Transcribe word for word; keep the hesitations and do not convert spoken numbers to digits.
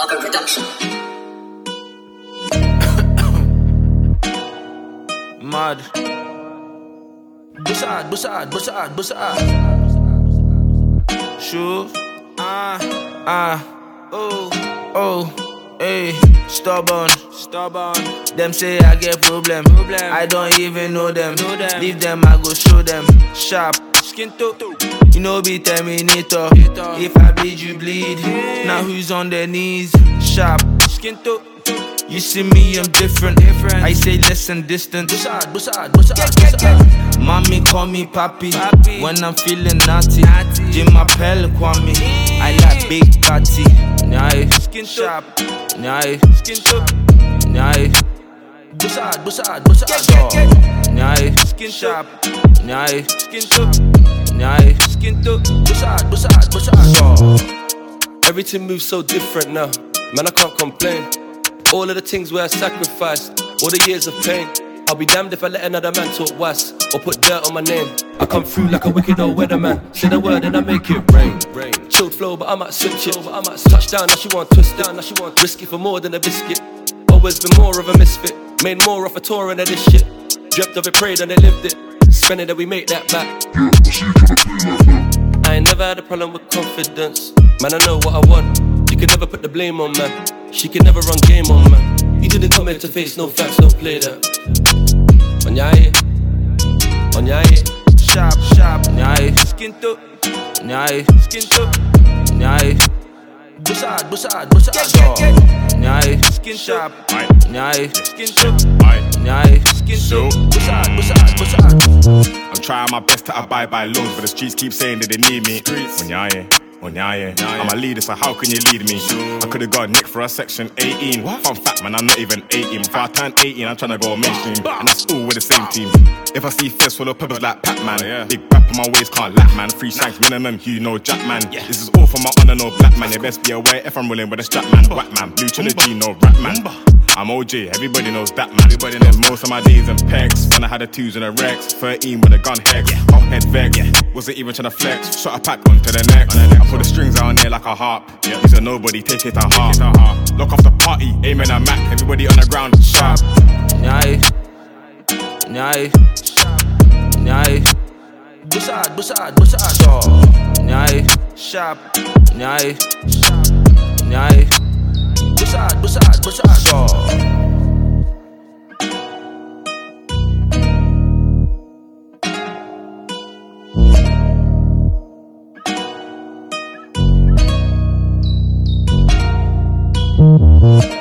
Saga Production. Mad. Bussard, bussard, bussard, bussard. Sure. Ah, ah. Oh, oh. Hey, stubborn, stubborn. Them say I get problem. problem. I don't even know them. know them. Leave them, I go show them. Sharp, skin to. You know be Terminator. If I bleed, you bleed. Yeah. Now who's on their knees? Sharp, skin to. You see me, I'm different. different. I say less and distant. Bussard, bussard, bussard, bussard. Mommy call me papi, papi. When I'm feeling naughty. naughty. Jim Appel Kwame. Yeah. I like big party. Nyai, skin sharp. Nyai, skin to. Nyai, bussard, bussard, bussard. Nyai, skin sharp. Nyai, skin to. Nyai, skin to. Bussard, bussard, bussard. Everything moves so different now. Man, I can't complain. All of the things where I sacrificed, all the years of pain. I'll be damned if I let another man talk was or put dirt on my name. I come through like a wicked old weatherman. Say the word and I make it rain. rain. Chilled flow, but I might switch it. But I might touch down, now she want twist down, now she want risk it for more than a biscuit. Always been more of a misfit. Made more off a touring of this shit. Dreamt of it, prayed and they lived it. Spending that we make that back. I ain't never had a problem with confidence. Man, I know what I want. You can never put the blame on man. She can never run game on man. You didn't come here to face no facts, don't play that. On your eye, on your eye. Sharp, sharp, nyai, skin to, nyai, skin to, nyai. Bussard, bussard, bussard, nyai, skin sharp, nyai, skin to, nyai, skin to, bussard, bussard, bussard. I'm trying my best to abide by laws, but the streets keep saying that they need me. On your eye. Oh, yeah, yeah. I'm a leader, so how can you lead me? I could've got nicked for a section eighteen. What? Fun fact, man, I'm not even eighteen. Before I turn eighteen, I'm tryna go mainstream. And that's all with the same team. If I see feds full of peppers like Pac-Man, oh, yeah. Big rap on my waist, can't lap, man. Three shanks minimum, you know Jack, man. Yeah. This is all for my honor, no black man. You best be aware if I'm rolling with a strap, man. Whack, man. Blue trilogy, no rap, man. I'm O J, everybody knows that, man. Everybody knows most of my days in pegs. When I had the twos and the Rex, thirteen with a gun hex, yeah. Hot head vex, yeah. Wasn't even tryna flex. Shot a pack onto the next. On the next I put the strings out there like a harp. Yeah. He's a nobody, take it to heart. heart. Lock off the party, aiming at Mac. Everybody on the ground, sharp. Nyai, nyai, nyai. Bussard, bussard, bussard. Nyai, sharp. Nyai, nyai. Bussard, bussard, bussard. Mm-hmm.